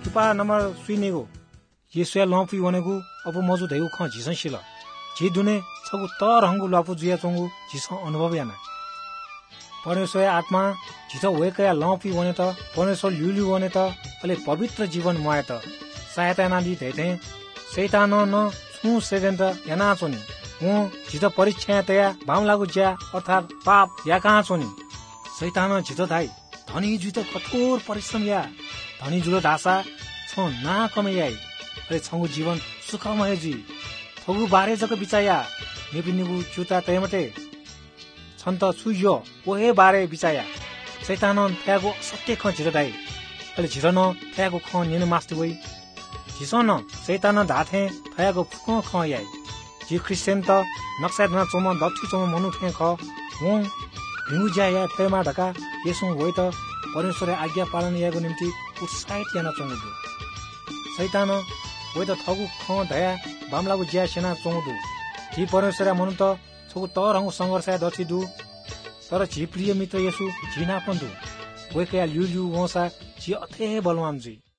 तुपा number सुइनेगो येसुया lumpy वनेगु अब मौजूद हेगु ख झिसन सिल झि दुने छगु तर हंगु लापु जुया चंगु झिस अनुभव याना परमेश्वर आत्मा झिस वेकया लंपी वने त परमेश्वर ल्युल्यु वने त अले पवित्र जीवन मय त सहायता नाली धेथे शैतान न छु सेजन त याना छोनी हु झिस परीक्षा तया भाम लागु ज्या अर्थात पाप या कहाँ छोनी शैतान झिस धाइ धनी जुत कठोर परिश्रम या धनी जुलो धासा छ ना कमयाई अरे छंगु जीवन सुखमय जी थगु बारे जक बिचाया नेपिनिगु जुता तयमते छन्त छुयो ओहे बारे बिचाया शैतान फ्यागो सत्य ख झिस धाइ अले झिस न फ्यागो ख नेनु मास्ति वइ झिस न शैतान धाथे फ्यागो फुक ख याई जी क्रिश्चियन त नक्सा न चोम दक्षि चोम मनु थे ख हु भिमुजा या फेमा ढका यसो होइ त परमेश्वर आज्ञा पालन याको निम्ति उत्साहित याना चंगुदु शैतान होइ त थगु ख धया बामलागु ज्या सेना चंगुदु जी परमेश्वर मनु त छगु तर हंगु संघर्ष दछि दु तर जी प्रिय मित्र यसु जिना पन्दु वेकया ल्युल्यु वसा जी अथे बलवान जी